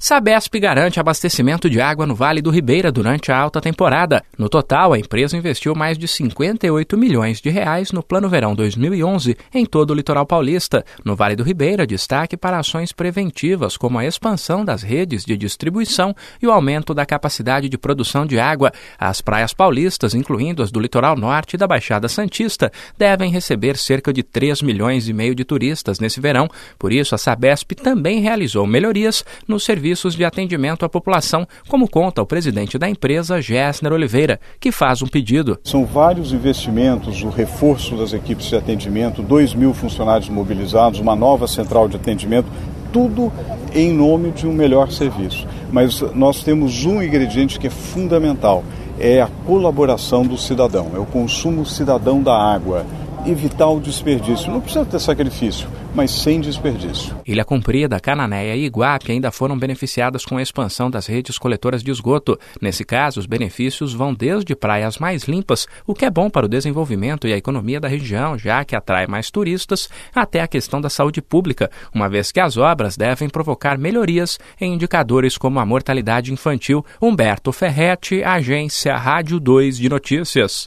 Sabesp garante abastecimento de água no Vale do Ribeira durante a alta temporada. No total, a empresa investiu mais de 58 milhões de reais no Plano Verão 2011 em todo o litoral paulista. No Vale do Ribeira, destaque para ações preventivas, como a expansão das redes de distribuição e o aumento da capacidade de produção de água. As praias paulistas, incluindo as do litoral norte e da Baixada Santista, devem receber cerca de 3,5 milhões de turistas nesse verão. Por isso, a Sabesp também realizou melhorias nos serviços de atendimento à população, como conta o presidente da empresa, Gessner Oliveira, que faz um pedido. São vários investimentos, o reforço das equipes de atendimento, 2.000 funcionários mobilizados, uma nova central de atendimento, tudo em nome de um melhor serviço. Mas nós temos um ingrediente que é fundamental, é a colaboração do cidadão, é o consumo cidadão da água. Evitar o desperdício. Não precisa ter sacrifício, mas sem desperdício. Ilha Comprida, Cananéia e Iguape ainda foram beneficiadas com a expansão das redes coletoras de esgoto. Nesse caso, os benefícios vão desde praias mais limpas, o que é bom para o desenvolvimento e a economia da região, já que atrai mais turistas, até a questão da saúde pública, uma vez que as obras devem provocar melhorias em indicadores como a mortalidade infantil. Humberto Ferretti, Agência Rádio 2 de Notícias.